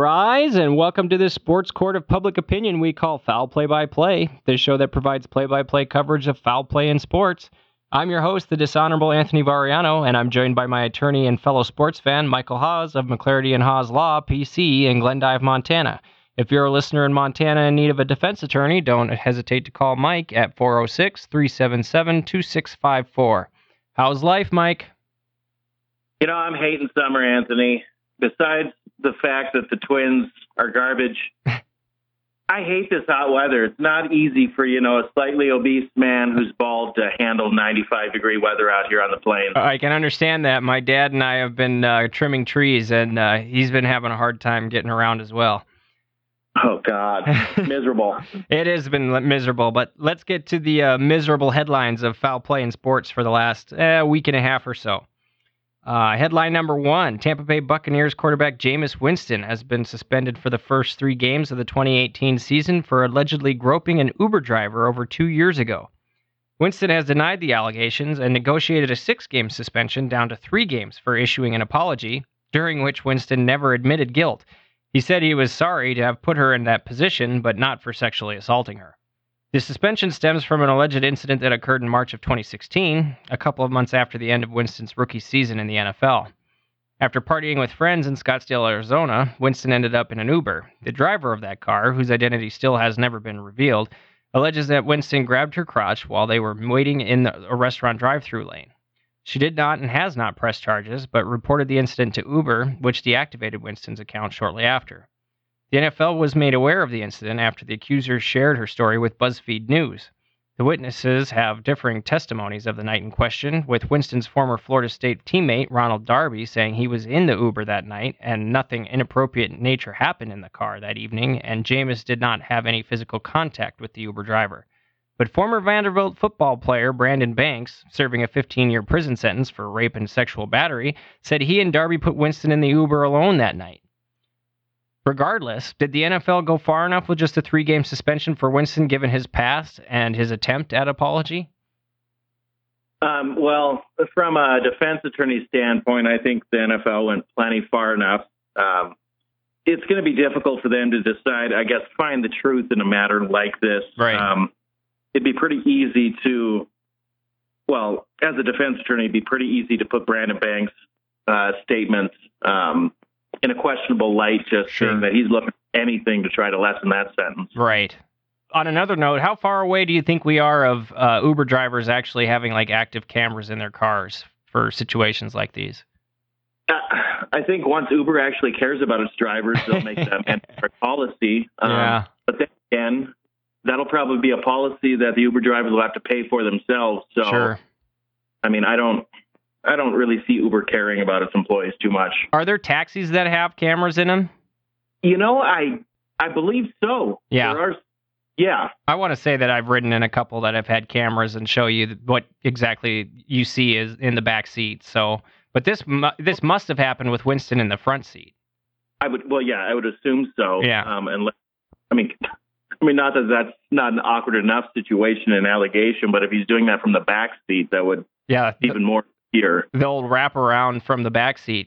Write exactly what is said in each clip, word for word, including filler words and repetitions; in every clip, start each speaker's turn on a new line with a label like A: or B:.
A: rise, and welcome to this sports court of public opinion we call Foul Play-by-Play, the show that provides play-by-play coverage of foul play in sports. I'm your host, the dishonorable Anthony Variano, and I'm joined by my attorney and fellow sports fan, Michael Haas of McClarty and Haas Law, P C, in Glendive, Montana. If you're a listener in Montana in need of a defense attorney, don't hesitate to call Mike at four oh six, three seven seven, two six five four. How's life, Mike?
B: You know, I'm hating summer, Anthony. Besides the fact that the Twins are garbage, I hate this hot weather. It's not easy for, you know, a slightly obese man who's bald to handle ninety-five degree weather out here on the plains.
A: I can understand that. My dad and I have been uh, trimming trees, and uh, he's been having a hard time getting around as well.
B: Oh, God. Miserable.
A: It has been miserable, but let's get to the uh, miserable headlines of foul play in sports for the last uh, week and a half or so. Uh, headline number one, Tampa Bay Buccaneers quarterback Jameis Winston has been suspended for the first three games of the twenty eighteen season for allegedly groping an Uber driver over two years ago. Winston has denied the allegations and negotiated a six-game suspension down to three games for issuing an apology, during which Winston never admitted guilt. He said he was sorry to have put her in that position, but not for sexually assaulting her. The suspension stems from an alleged incident that occurred in March of twenty sixteen, a couple of months after the end of Winston's rookie season in the N F L. After partying with friends in Scottsdale, Arizona, Winston ended up in an Uber. The driver of that car, whose identity still has never been revealed, alleges that Winston grabbed her crotch while they were waiting in the, a restaurant drive-thru lane. She did not and has not pressed charges, but reported the incident to Uber, which deactivated Winston's account shortly after. The N F L was made aware of the incident after the accuser shared her story with BuzzFeed News. The witnesses have differing testimonies of the night in question, with Winston's former Florida State teammate, Ronald Darby, saying he was in the Uber that night and nothing inappropriate in nature happened in the car that evening, and Jameis did not have any physical contact with the Uber driver. But former Vanderbilt football player Brandon Banks, serving a fifteen-year prison sentence for rape and sexual battery, said he and Darby put Winston in the Uber alone that night. Regardless, did the N F L go far enough with just a three-game suspension for Winston given his past and his attempt at apology?
B: Um, well, from a defense attorney standpoint, I think the N F L went plenty far enough. Um, it's going to be difficult for them to decide, I guess, find the truth in a matter like this.
A: Right.
B: Um, it'd be pretty easy to, well, as a defense attorney, it'd be pretty easy to put Brandon Banks' uh, statements um in a questionable light, just
A: Sure.
B: saying that he's looking at anything to try to lessen that sentence.
A: Right. On another note, how far away do you think we are of uh, Uber drivers actually having like active cameras in their cars for situations like these?
B: Uh, I think once Uber actually cares about its drivers, they'll make that mandatory policy. Um,
A: Yeah.
B: But then again, that'll probably be a policy that the Uber drivers will have to pay for themselves. So,
A: Sure.
B: I mean, I don't, I don't really see Uber caring about its employees too much.
A: Are there taxis that have cameras in them?
B: You know, I, I believe so.
A: Yeah.
B: There are, yeah.
A: I want to say that I've ridden in a couple that have had cameras and show you what exactly you see is in the back seat. So, but this mu- this must have happened with Winston in the front seat.
B: I would, well, yeah, I would assume so.
A: Yeah.
B: Um, and I mean, I mean, not that that's not an awkward enough situation and allegation, but if he's doing that from the back seat, that would
A: Yeah.
B: even more here.
A: They'll wrap around from the back seat.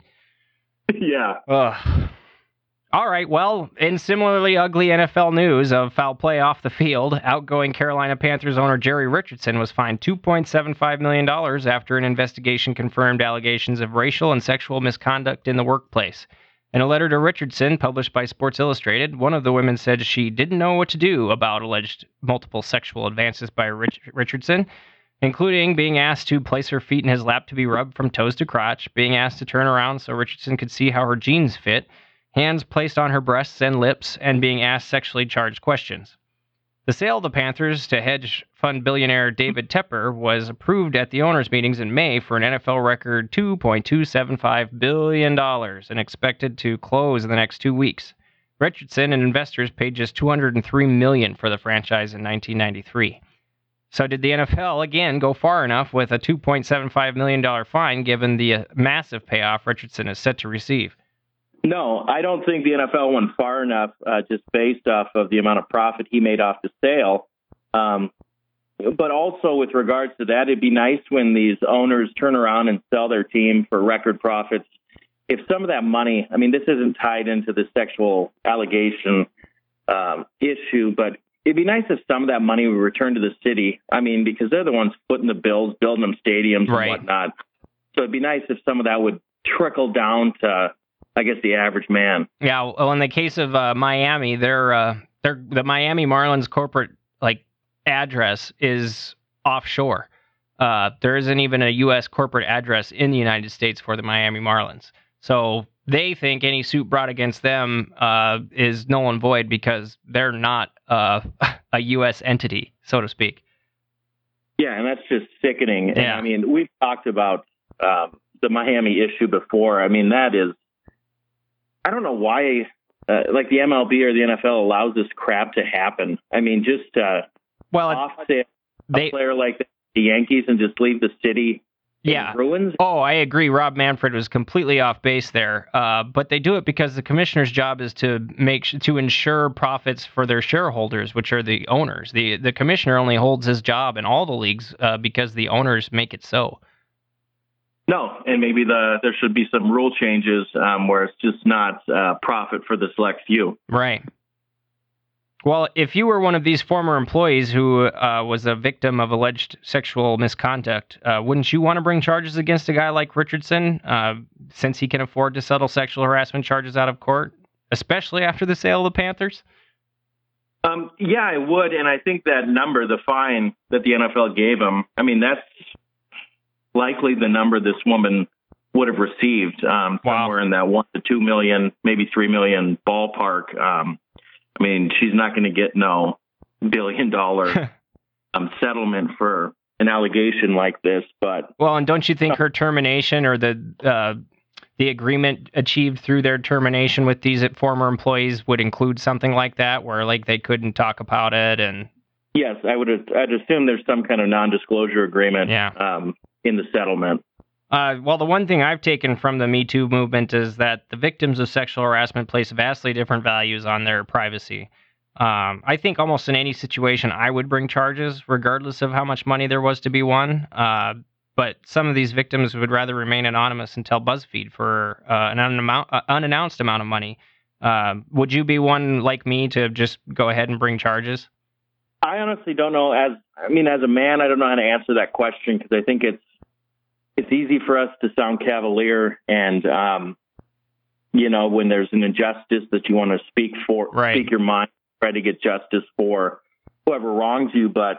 B: Yeah.
A: Ugh. All right, well, in similarly ugly N F L news of foul play off the field, outgoing Carolina Panthers owner Jerry Richardson was fined two point seven five million dollars after an investigation confirmed allegations of racial and sexual misconduct in the workplace. In a letter to Richardson, published by Sports Illustrated, one of the women said she didn't know what to do about alleged multiple sexual advances by Rich- Richardson, including being asked to place her feet in his lap to be rubbed from toes to crotch, being asked to turn around so Richardson could see how her jeans fit, hands placed on her breasts and lips, and being asked sexually charged questions. The sale of the Panthers to hedge fund billionaire David Tepper was approved at the owners' meetings in May for an N F L record two point two seven five billion dollars and expected to close in the next two weeks. Richardson and investors paid just two hundred three million dollars for the franchise in nineteen ninety-three. So did the N F L, again, go far enough with a two point seven five million dollars fine given the uh, massive payoff Richardson is set to receive?
B: No, I don't think the N F L went far enough uh, just based off of the amount of profit he made off the sale. Um, but also with regards to that, it'd be nice when these owners turn around and sell their team for record profits if some of that money, I mean, this isn't tied into the sexual allegation um, issue, but it'd be nice if some of that money would return to the city. I mean, because they're the ones footing the bills, building them stadiums
A: right.
B: and whatnot. So it'd be nice if some of that would trickle down to, I guess, the average man.
A: Yeah. Well, in the case of uh, Miami, they're, uh, they're the Miami Marlins corporate like address is offshore. Uh, there isn't even a U S corporate address in the United States for the Miami Marlins. So they think any suit brought against them uh, is null and void because they're not uh, a U S entity, so to speak.
B: Yeah, and that's just sickening. And,
A: yeah.
B: I mean, we've talked about um, the Miami issue before. I mean, that is, I don't know why, uh, like the M L B or the N F L allows this crap to happen. I mean, just uh,
A: well,
B: offset
A: they,
B: a player like the Yankees and just leave the city
A: yeah.
B: in ruins.
A: Oh, I agree. Rob Manfred was completely off base there. Uh, but they do it because the commissioner's job is to make to ensure profits for their shareholders, which are the owners. The the commissioner only holds his job in all the leagues uh, because the owners make it so.
B: No, and maybe the there should be some rule changes um, where it's just not uh, profit for the select few.
A: Right. Well, if you were one of these former employees who uh, was a victim of alleged sexual misconduct, uh, wouldn't you want to bring charges against a guy like Richardson, uh, since he can afford to settle sexual harassment charges out of court, especially after the sale of the Panthers?
B: Um, yeah, I would, and I think that number, the fine that the N F L gave him, I mean, that's likely the number this woman would have received, um,
A: wow.
B: somewhere in that one to two million, maybe three million ballpark. Um, I mean, she's not going to get no billion dollar um, settlement for an allegation like this. But
A: well, and don't you think her termination or the uh, the agreement achieved through their termination with these former employees would include something like that, where like they couldn't talk about it? And
B: yes, I would. I'd assume there's some kind of non-disclosure agreement
A: yeah.
B: um, in the settlement.
A: Uh, well, the one thing I've taken from the Me Too movement is that the victims of sexual harassment place vastly different values on their privacy. Um, I think almost in any situation I would bring charges, regardless of how much money there was to be won. Uh, but some of these victims would rather remain anonymous and tell BuzzFeed for uh, an unamount, uh, unannounced amount of money. Uh, would you be one like me to just go ahead and bring charges?
B: I honestly don't know. As I mean, as a man, I don't know how to answer that question because I think it's It's easy for us to sound cavalier and, um, you know, when there's an injustice that you want to speak for,
A: right.
B: speak your mind, try to get justice for whoever wrongs you. But,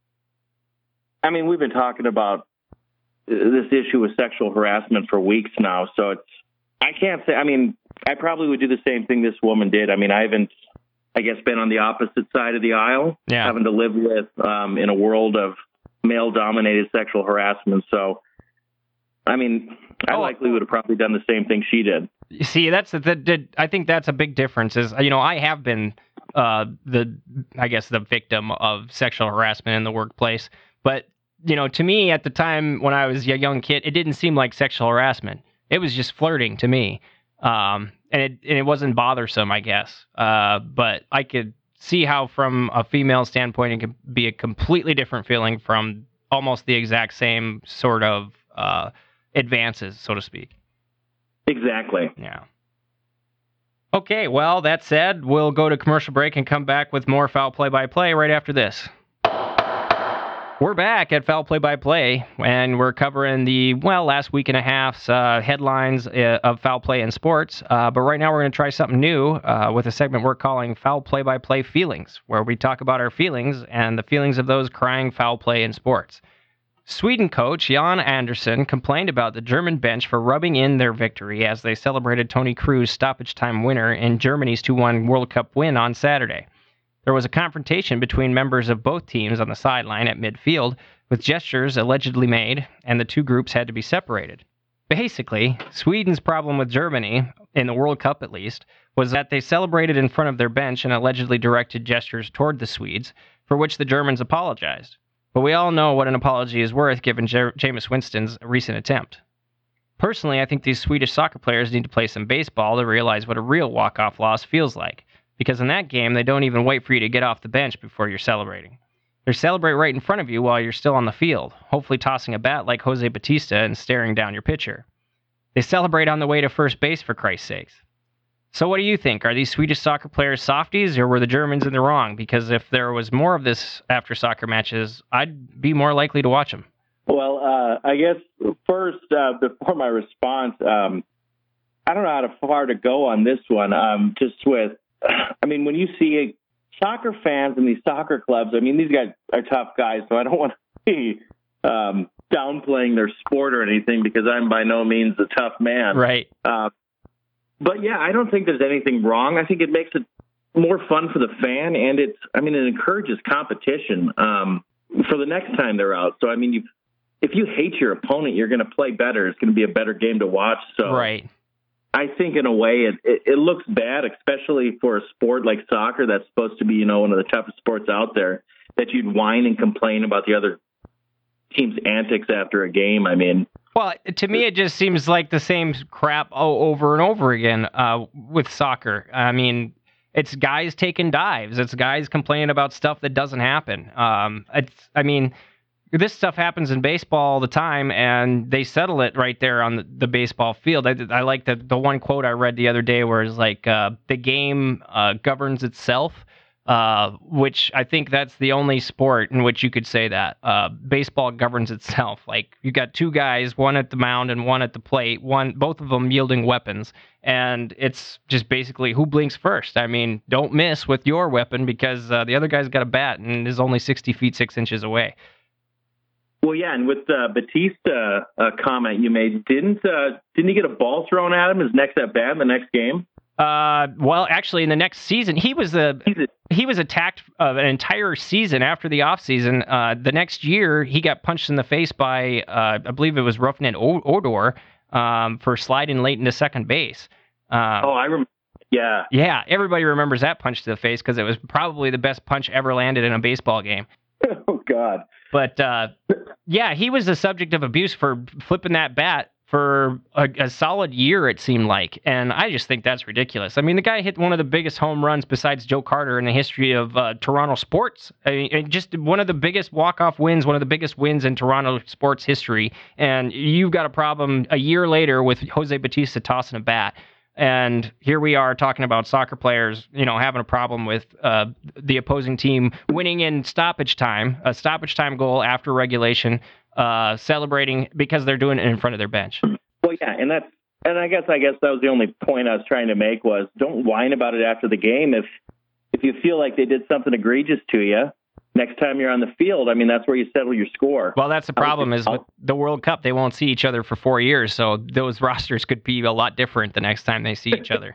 B: I mean, we've been talking about this issue with sexual harassment for weeks now. So it's, I can't say, I mean, I probably would do the same thing this woman did. I mean, I haven't, I guess, been on the opposite side of the aisle,
A: yeah.
B: having to live with um, in a world of male-dominated sexual harassment. So, I mean, I
A: oh,
B: likely would have probably done the same thing she did.
A: You see, that's the, the I think that's a big difference. Is you know, I have been uh, the I guess the victim of sexual harassment in the workplace, but you know, to me at the time when I was a young kid, it didn't seem like sexual harassment. It was just flirting to me, um, and it and it wasn't bothersome, I guess. Uh, but I could see how, from a female standpoint, it could be a completely different feeling from almost the exact same sort of uh, advances, so to speak.
B: Exactly.
A: Yeah. Okay, well, that said, we'll go to commercial break and come back with more Foul Play-by-Play right after this. We're back at Foul Play-by-Play, and we're covering the, well, last week and a half's uh, headlines uh, of foul play in sports. Uh, but right now we're going to try something new uh, with a segment we're calling Foul Play-by-Play Feelings, where we talk about our feelings and the feelings of those crying foul play in sports. Sweden coach Jan Andersson complained about the German bench for rubbing in their victory as they celebrated Toni Kroos' stoppage time winner in Germany's two one World Cup win on Saturday. There was a confrontation between members of both teams on the sideline at midfield, with gestures allegedly made, and the two groups had to be separated. Basically, Sweden's problem with Germany, in the World Cup at least, was that they celebrated in front of their bench and allegedly directed gestures toward the Swedes, for which the Germans apologized. But we all know what an apology is worth given J- Jameis Winston's recent attempt. Personally, I think these Swedish soccer players need to play some baseball to realize what a real walk-off loss feels like, because in that game, they don't even wait for you to get off the bench before you're celebrating. They celebrate right in front of you while you're still on the field, hopefully tossing a bat like Jose Batista and staring down your pitcher. They celebrate on the way to first base, for Christ's sakes. So what do you think? Are these Swedish soccer players softies, or were the Germans in the wrong? Because if there was more of this after soccer matches, I'd be more likely to watch them.
B: Well, uh, I guess first, uh, before my response, um, I don't know how far to go on this one. Um, just with, I mean, when you see soccer fans in these soccer clubs, I mean, these guys are tough guys, so I don't want to be um, downplaying their sport or anything, because I'm by no means a tough man.
A: Right.
B: Uh, But yeah, I don't think there's anything wrong. I think it makes it more fun for the fan, and it's, I mean, it encourages competition um, for the next time they're out. So, I mean, you, if you hate your opponent, you're going to play better. It's going to be a better game to watch. So,
A: right.
B: I think in a way it, it, it looks bad, especially for a sport like soccer that's supposed to be, you know, one of the toughest sports out there, that you'd whine and complain about the other team's antics after a game. I mean,
A: well, to me, it just seems like the same crap oh, over and over again uh, with soccer. I mean, it's guys taking dives. It's guys complaining about stuff that doesn't happen. Um, it's, I mean, this stuff happens in baseball all the time, and they settle it right there on the, the baseball field. I, I like the, the one quote I read the other day where it's like, uh, the game uh, governs itself. Uh, which I think that's the only sport in which you could say that. Uh, baseball governs itself. Like, you got two guys, one at the mound and one at the plate, one, both of them yielding weapons, and it's just basically who blinks first. I mean, don't miss with your weapon, because uh, the other guy's got a bat and is only sixty feet six inches away.
B: Well, yeah, and with the Batista uh, comment you made, didn't uh, didn't he get a ball thrown at him his next at bat in the next game?
A: Uh, well, actually, in the next season, he was the he was attacked uh, an entire season after the offseason. Uh, the next year, he got punched in the face by, uh, I believe it was Roughneck Odor, um, for sliding late into second base. Uh,
B: oh, I remember. Yeah.
A: Yeah, everybody remembers that punch to the face because it was probably the best punch ever landed in a baseball game.
B: Oh, God.
A: But, uh, yeah, he was the subject of abuse for flipping that bat for a, a solid year, it seemed like. And I just think that's ridiculous. I mean, the guy hit one of the biggest home runs besides Joe Carter in the history of uh, Toronto sports. I mean, just one of the biggest walk-off wins, one of the biggest wins in Toronto sports history. And you've got a problem a year later with Jose Batista tossing a bat. And here we are talking about soccer players, you know, having a problem with uh, the opposing team winning in stoppage time, a stoppage time goal after regulation, uh, celebrating because they're doing it in front of their bench.
B: Well, yeah, and that's, and I guess I guess that was the only point I was trying to make was don't whine about it after the game. If if you feel like they did something egregious to you, next time you're on the field, I mean, that's where you settle your score.
A: Well, that's the problem is with the World Cup, they won't see each other for four years, so those rosters could be a lot different the next time they see each other.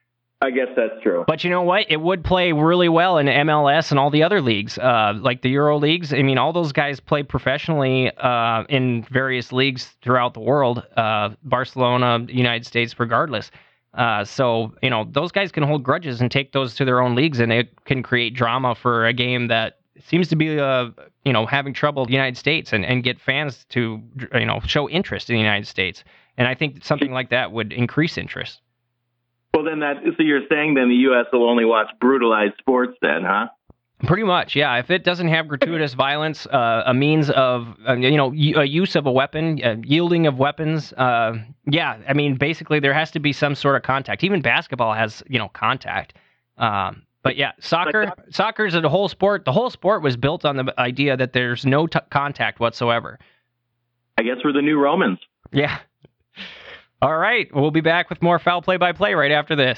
B: I guess that's true.
A: But you know what? It would play really well in M L S and all the other leagues, uh, like the Euro leagues. I mean, all those guys play professionally uh, in various leagues throughout the world, uh, Barcelona, United States, regardless. Uh, so, you know, those guys can hold grudges and take those to their own leagues, and it can create drama for a game that seems to be, uh, you know, having trouble in the United States and, and get fans to, you know, show interest in the United States. And I think something like that would increase interest.
B: Well, then that, so you're saying then the U S will only watch brutalized sports then, huh?
A: Pretty much, yeah. If it doesn't have gratuitous violence, uh, a means of, uh, you know, a use of a weapon, uh, yielding of weapons, uh, yeah, I mean, basically there has to be some sort of contact. Even basketball has, you know, contact. Um, but yeah, soccer, like, soccer is a whole sport. The whole sport was built on the idea that there's no t- contact whatsoever.
B: I guess we're the new Romans.
A: Yeah. All right, we'll be back with more Foul Play-by-Play right after this.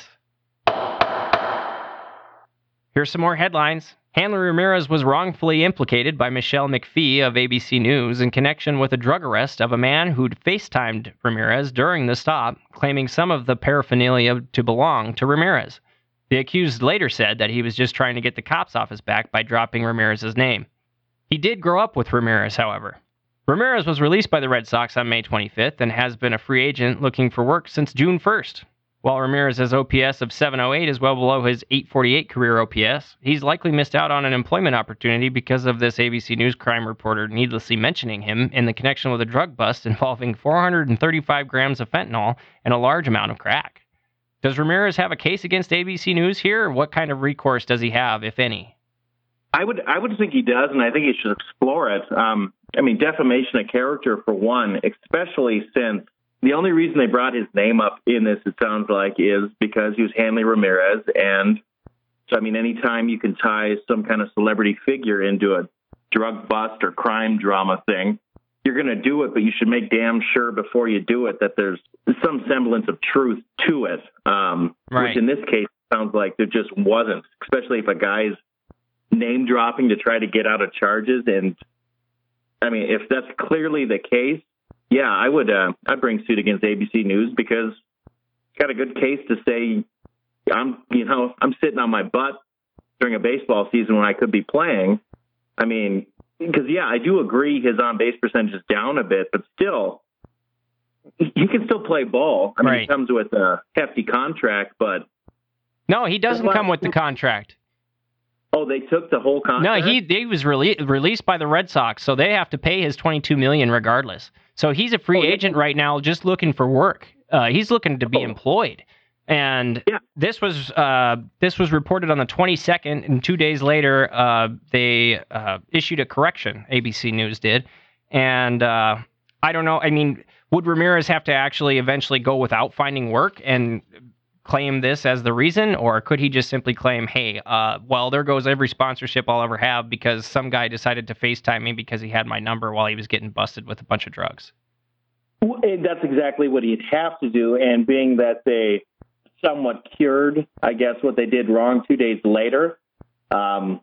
A: Here's some more headlines. Hanley Ramirez was wrongfully implicated by Michelle McPhee of A B C News in connection with a drug arrest of a man who'd FaceTimed Ramirez during the stop, claiming some of the paraphernalia to belong to Ramirez. The accused later said that he was just trying to get the cops off his back by dropping Ramirez's name. He did grow up with Ramirez, however. Ramirez was released by the Red Sox on May twenty-fifth and has been a free agent looking for work since June first. While Ramirez's O P S of seven oh eight is well below his eight forty-eight career O P S, he's likely missed out on an employment opportunity because of this A B C News crime reporter needlessly mentioning him in the connection with a drug bust involving four hundred thirty-five grams of fentanyl and a large amount of crack. Does Ramirez have a case against A B C News here? Or what kind of recourse does he have, if any?
B: I would I would think he does, and I think he should explore it. Um, I mean, defamation of character, for one, especially since the only reason they brought his name up in this, it sounds like, is because he was Hanley Ramirez. And so, I mean, anytime you can tie some kind of celebrity figure into a drug bust or crime drama thing, you're going to do it, but you should make damn sure before you do it that there's some semblance of truth to it. Um,
A: right.
B: Which in this case sounds like there just wasn't, especially if a guy's name dropping to try to get out of charges. And I mean, if that's clearly the case, yeah, I would, uh, I'd bring suit against A B C News because it's got a good case to say I'm, you know, I'm sitting on my butt during a baseball season when I could be playing. I mean, because, yeah, I do agree his on-base percentage is down a bit, but still, he can still play ball. I mean,
A: right.
B: He comes with a hefty contract, but...
A: No, he doesn't come with the contract.
B: Oh, they took the whole contract?
A: No, he he was rele- released by the Red Sox, so they have to pay his twenty-two million dollars regardless. So he's a free oh, agent yeah. right now just looking for work. Uh, he's looking to be oh. employed. And
B: yeah.
A: this was uh, this was reported on the twenty-second, and two days later, uh, they uh, issued a correction, A B C News did. And uh, I don't know, I mean, would Ramirez have to actually eventually go without finding work and claim this as the reason? Or could he just simply claim, hey, uh, well, there goes every sponsorship I'll ever have because some guy decided to FaceTime me because he had my number while he was getting busted with a bunch of drugs?
B: Well, that's exactly what he'd have to do. And being that they somewhat cured, I guess, what they did wrong two days later. Um,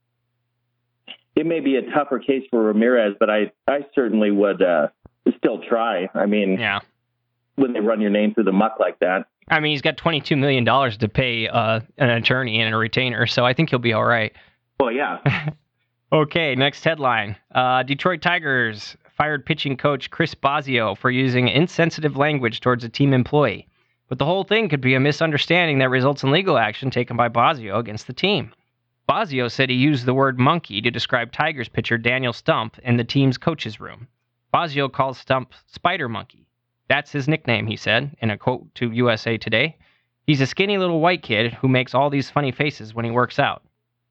B: it may be a tougher case for Ramirez, but I, I certainly would uh, still try. I mean,
A: yeah.
B: when they run your name through the muck like that.
A: I mean, he's got twenty-two million dollars to pay uh, an attorney and a retainer, so I think he'll be all right.
B: Well, yeah.
A: Okay, next headline. Uh, Detroit Tigers fired pitching coach Chris Bosio for using insensitive language towards a team employee. But the whole thing could be a misunderstanding that results in legal action taken by Bosio against the team. Bosio said he used the word monkey to describe Tigers pitcher Daniel Stump in the team's coach's room. Bosio calls Stump Spider Monkey. That's his nickname, he said, in a quote to U S A Today. He's a skinny little white kid who makes all these funny faces when he works out.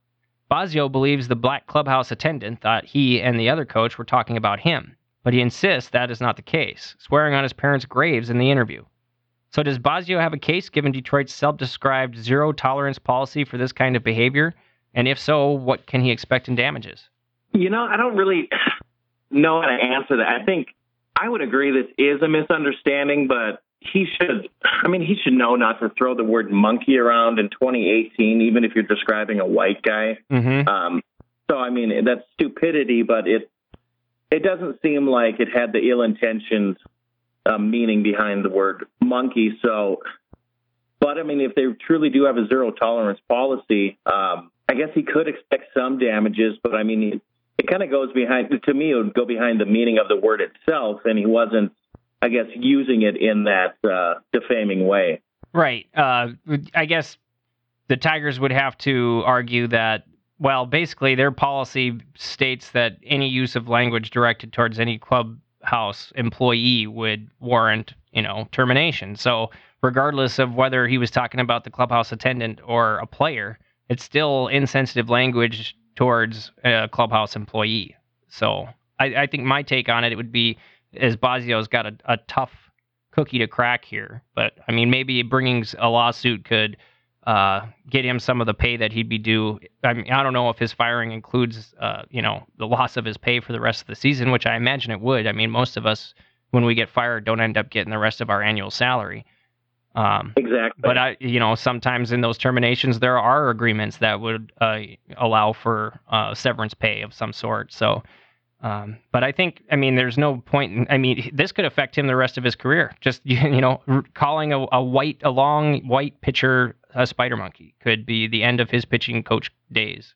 A: Bosio believes the black clubhouse attendant thought he and the other coach were talking about him, but he insists that is not the case, swearing on his parents' graves in the interview. So does Bosio have a case given Detroit's self-described zero-tolerance policy for this kind of behavior? And if so, what can he expect in damages?
B: You know, I don't really know how to answer that. I think I would agree this is a misunderstanding, but he should, I mean, he should know not to throw the word monkey around in twenty eighteen, even if you're describing a white guy.
A: Mm-hmm.
B: Um, so, I mean, that's stupidity, but it it doesn't seem like it had the ill intentions uh, meaning behind the word monkey. So, but I mean, if they truly do have a zero tolerance policy, um, I guess he could expect some damages, but I mean, it, it kind of goes behind, to me, it would go behind the meaning of the word itself, and he wasn't, I guess, using it in that uh, defaming way.
A: Right. Uh, I guess the Tigers would have to argue that, well, basically their policy states that any use of language directed towards any clubhouse employee would warrant, you know, termination. So regardless of whether he was talking about the clubhouse attendant or a player, it's still insensitive language towards a clubhouse employee. So I, I think my take on it, it would be, as Bosio's got a, a tough cookie to crack here. But, I mean, maybe bringing a lawsuit could uh, get him some of the pay that he'd be due. I mean, I don't know if his firing includes, uh, you know, the loss of his pay for the rest of the season, which I imagine it would. I mean, most of us, when we get fired, don't end up getting the rest of our annual salary. Um,
B: exactly.
A: But, I, you know, sometimes in those terminations, there are agreements that would uh, allow for uh, severance pay of some sort. So, um, but I think, I mean, there's no point in, I mean, this could affect him the rest of his career. Just, you know, calling a, a white, a long white pitcher a spider monkey could be the end of his pitching coach days.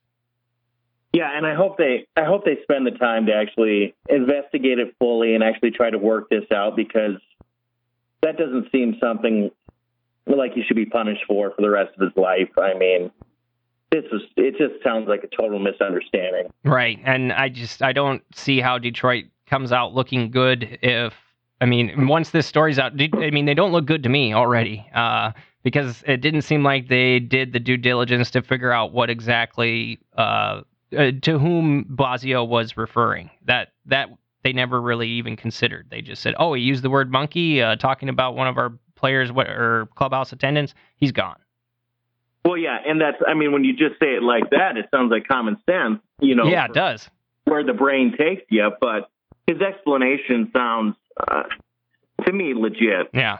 B: Yeah, and I hope they, I hope they spend the time to actually investigate it fully and actually try to work this out, because that doesn't seem something like he should be punished for for the rest of his life. I mean, this is, it just sounds like a total misunderstanding.
A: Right. And I just, I don't see how Detroit comes out looking good if, I mean, once this story's out, I mean, they don't look good to me already, uh, because it didn't seem like they did the due diligence to figure out what exactly, uh, uh to whom Bosio was referring. That, that, they never really even considered. They just said, oh, he used the word monkey, uh, talking about one of our players what, or clubhouse attendants. He's gone.
B: Well, yeah, and that's, I mean, when you just say it like that, it sounds like common sense, you know.
A: Yeah, it does.
B: Where the brain takes you, but his explanation sounds, uh, to me, legit.
A: Yeah.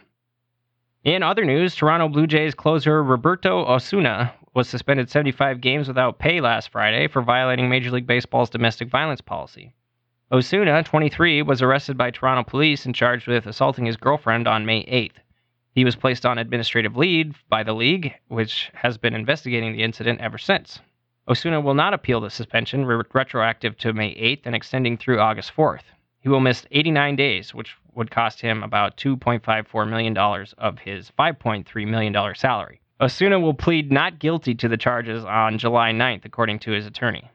A: In other news, Toronto Blue Jays closer Roberto Osuna was suspended seventy-five games without pay last Friday for violating Major League Baseball's domestic violence policy. Osuna, twenty-three, was arrested by Toronto police and charged with assaulting his girlfriend on May eighth. He was placed on administrative leave by the league, which has been investigating the incident ever since. Osuna will not appeal the suspension, re- retroactive to May eighth and extending through August fourth. He will miss eighty-nine days, which would cost him about two point five four million dollars of his five point three million dollars salary. Osuna will plead not guilty to the charges on July ninth, according to his attorney.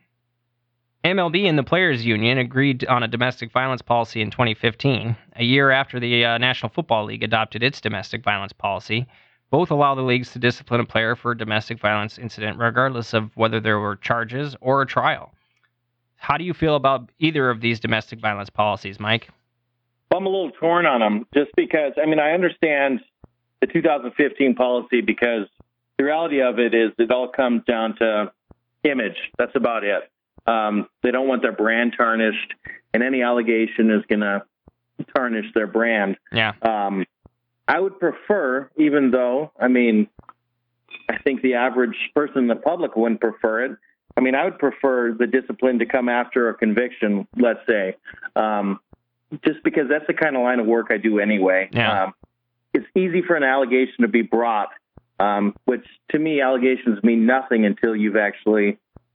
A: M L B and the Players Union agreed on a domestic violence policy in twenty fifteen, a year after the uh, National Football League adopted its domestic violence policy. Both allow the leagues to discipline a player for a domestic violence incident, regardless of whether there were charges or a trial. How do you feel about either of these domestic violence policies, Mike?
B: I'm a little torn on them, just because, I mean, I understand the two thousand fifteen policy, because the reality of it is it all comes down to image. That's about it. Um, they don't want their brand tarnished, and any allegation is going to tarnish their brand.
A: Yeah.
B: Um, I would prefer, even though, I mean, I think the average person in the public wouldn't prefer it. I mean, I would prefer the discipline to come after a conviction, let's say, um, just because that's the kind of line of work I do anyway.
A: Yeah.
B: Um, it's easy for an allegation to be brought, um, which to me, allegations mean nothing until you've actually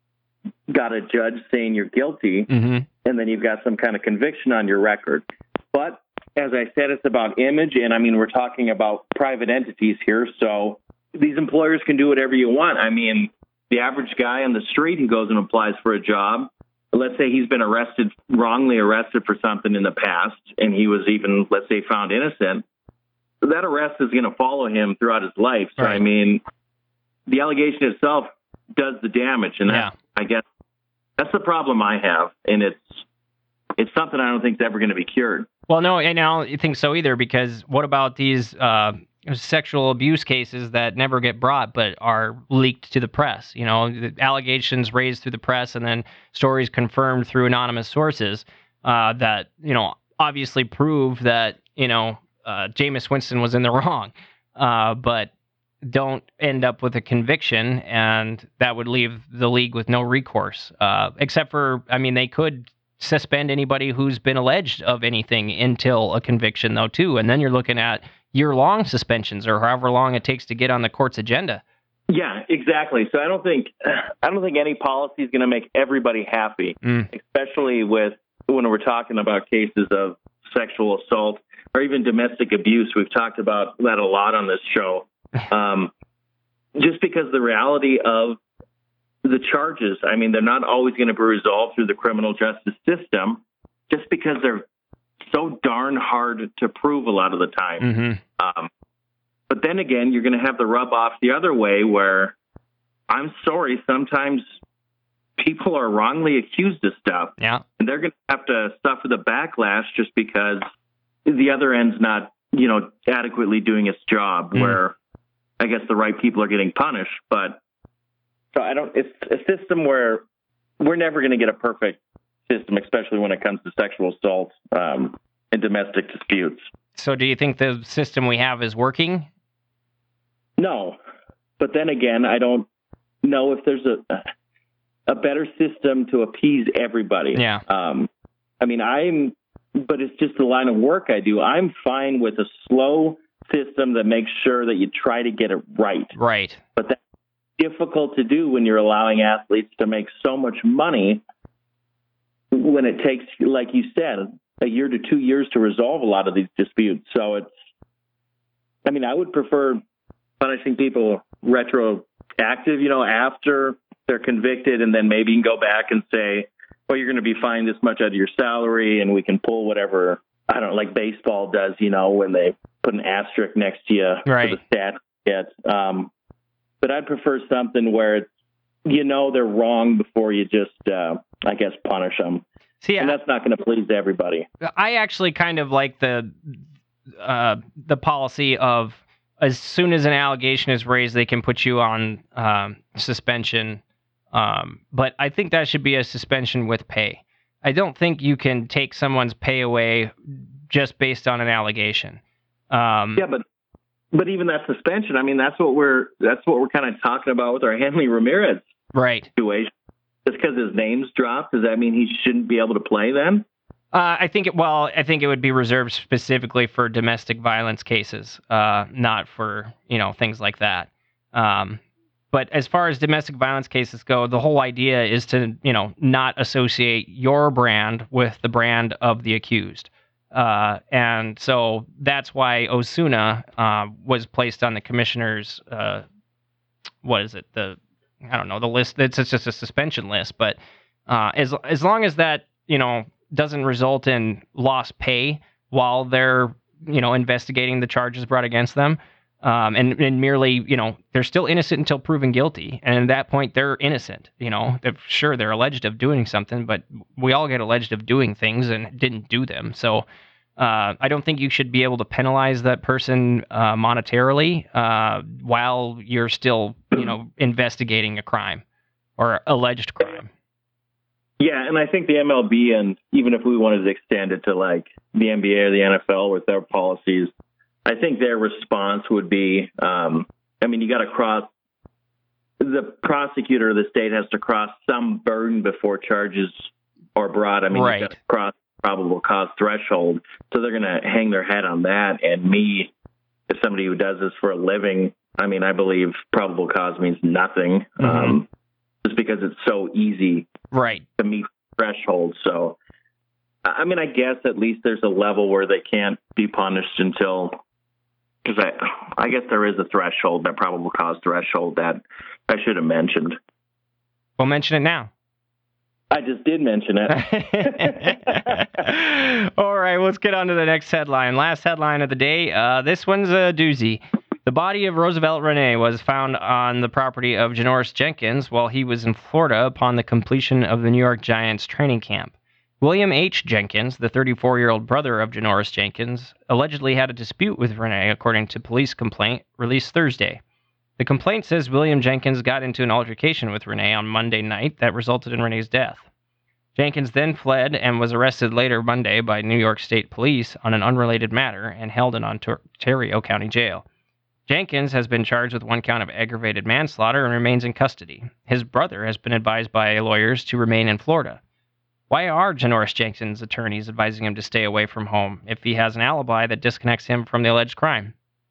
B: got a judge saying you're guilty,
A: mm-hmm.
B: and then you've got some kind of conviction on your record. But as I said, it's about image, and I mean, we're talking about private entities here, so these employers can do whatever you want. I mean, the average guy on the street who goes and applies for a job, let's say he's been arrested, wrongly arrested for something in the past, and he was even, let's say, found innocent, that arrest is going to follow him throughout his life. So,
A: right.
B: I mean, the allegation itself does the damage, and
A: yeah.
B: that, I guess that's the problem I have, and it's it's something I don't think is ever going to be cured.
A: Well, no, and I don't think so either, because what about these uh, sexual abuse cases that never get brought but are leaked to the press? You know, the allegations raised through the press and then stories confirmed through anonymous sources uh, that, you know, obviously prove that, you know, uh, Jameis Winston was in the wrong, uh, but don't end up with a conviction, and that would leave the league with no recourse, uh, except for, I mean, they could suspend anybody who's been alleged of anything until a conviction, though, too. And then you're looking at year-long suspensions or however long it takes to get on the court's agenda.
B: Yeah, exactly. So I don't think I don't think any policy is going to make everybody happy,
A: mm.
B: especially with when we're talking about cases of sexual assault or even domestic abuse. We've talked about that a lot on this show. Um, just because the reality of the charges, I mean, they're not always going to be resolved through the criminal justice system, just because they're so darn hard to prove a lot of the time.
A: Mm-hmm.
B: Um, but then again, you're going to have the rub off the other way where, I'm sorry, sometimes people are wrongly accused of stuff.
A: Yeah.
B: And they're going to have to suffer the backlash just because the other end's not, you know, adequately doing its job, mm. where I guess the right people are getting punished. But so I don't, it's a system where we're never going to get a perfect system, especially when it comes to sexual assault um, and domestic disputes.
A: So do you think the system we have is working?
B: No. But then again, I don't know if there's a a better system to appease everybody.
A: Yeah.
B: Um, I mean, I'm, but it's just the line of work I do. I'm fine with a slow system that makes sure that you try to get it right.
A: Right.
B: But that's difficult to do when you're allowing athletes to make so much money when it takes, like you said, a year to two years to resolve a lot of these disputes. So it's, I mean, I would prefer punishing people retroactive, you know, after they're convicted, and then maybe you can go back and say, well, you're going to be fined this much out of your salary, and we can pull whatever, I don't know, like baseball does, you know, when they put an asterisk next to you
A: right.
B: for the stat hit. Um, but I'd prefer something where it's, you know, they're wrong before you just, uh, I guess, punish them.
A: See,
B: and that's not going to please everybody.
A: I actually kind of like the uh, the policy of as soon as an allegation is raised, they can put you on um, suspension. Um, but I think that should be a suspension with pay. I don't think you can take someone's pay away just based on an allegation. Um,
B: yeah, but but even that suspension, I mean, that's what we're that's what we're kind of talking about with our Hanley Ramirez
A: right
B: situation. Just because his name's dropped, does that mean he shouldn't be able to play then?
A: Uh, I think it. Well, I think it would be reserved specifically for domestic violence cases, uh, not for you know things like that. Um, but as far as domestic violence cases go, the whole idea is to you know not associate your brand with the brand of the accused, uh, and so that's why Osuna uh, was placed on the commissioner's. Uh, what is it? The I don't know the list. It's, it's just a suspension list, but uh, as as long as that you know. doesn't result in lost pay while they're, you know, investigating the charges brought against them. Um, and, and merely, you know, they're still innocent until proven guilty. And at that point, they're innocent. You know, they're, sure, they're alleged of doing something, but we all get alleged of doing things and didn't do them. So uh, I don't think you should be able to penalize that person uh, monetarily uh, while you're still, you know, investigating a crime or alleged crime.
B: Yeah, and I think the M L B, and even if we wanted to extend it to like the N B A or the N F L with their policies, I think their response would be, um, I mean, you got to cross, the prosecutor of the state has to cross some burden before charges are brought. I mean,
A: right.
B: you got to cross probable cause threshold. So they're going to hang their head on that. And me, as somebody who does this for a living, I mean, I believe probable cause means nothing. Mm-hmm. Um, just because it's so easy
A: right.
B: to meet thresholds. So, I mean, I guess at least there's a level where they can't be punished until, because I, I guess there is a threshold, that probable cause threshold that I should have mentioned.
A: Well, mention it now.
B: I just did mention it.
A: All right, let's get on to the next headline. Last headline of the day. Uh, this one's a doozy. The body of Roosevelt René was found on the property of Janoris Jenkins while he was in Florida upon the completion of the New York Giants training camp. William H. Jenkins, the thirty-four-year-old brother of Janoris Jenkins, allegedly had a dispute with René, according to police complaint released Thursday. The complaint says William Jenkins got into an altercation with René on Monday night that resulted in René's death. Jenkins then fled and was arrested later Monday by New York State Police on an unrelated matter and held in Ontario County Jail. Jenkins has been charged with one count of aggravated manslaughter and remains in custody. His brother has been advised by lawyers to remain in Florida. Why are Janoris Jenkins' attorneys advising him to stay away from home if he has an alibi that disconnects him from the alleged crime?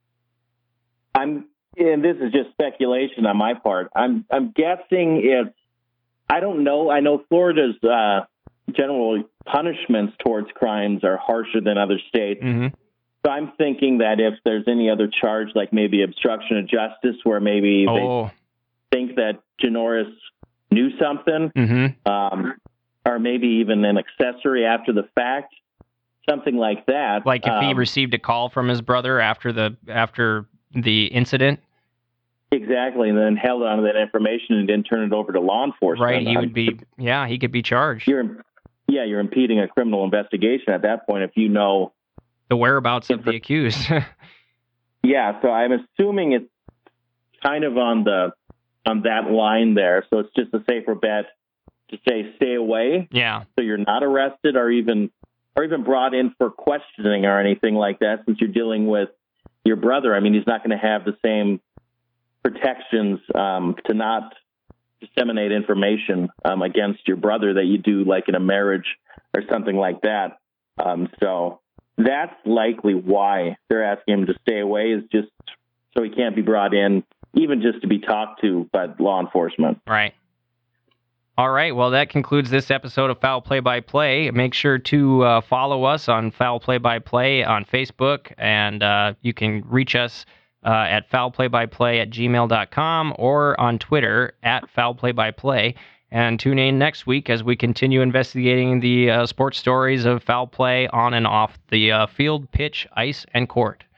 B: I'm, and this is just speculation on my part. I'm, I'm guessing it's, I don't know. I know Florida's uh, general punishments towards crimes are harsher than other states.
A: Mm-hmm.
B: So I'm thinking that if there's any other charge, like maybe obstruction of justice, where maybe
A: oh.
B: they think that Janoris knew something,
A: mm-hmm.
B: um, or maybe even an accessory after the fact, something like that.
A: Like if
B: um,
A: he received a call from his brother after the after the incident.
B: Exactly, and then held on to that information and didn't turn it over to law enforcement.
A: Right, he would be, yeah, he could be charged.
B: You're, yeah, you're impeding a criminal investigation at that point if you know
A: the whereabouts of the accused.
B: Yeah, so I'm assuming it's kind of on the on that line there. So it's just a safer bet to say stay away.
A: Yeah.
B: So you're not arrested or even or even brought in for questioning or anything like that, since you're dealing with your brother. I mean, he's not going to have the same protections um, to not disseminate information um, against your brother that you do like in a marriage or something like that. Um, so that's likely why they're asking him to stay away, is just so he can't be brought in, even just to be talked to by law enforcement.
A: Right. All right. Well, that concludes this episode of Foul Play by Play. Make sure to uh, follow us on Foul Play by Play on Facebook, and uh, you can reach us uh, at foulplaybyplay at gmail dot com or on Twitter at foulplaybyplay. And tune in next week as we continue investigating the uh, sports stories of foul play on and off the uh, field, pitch, ice, and court.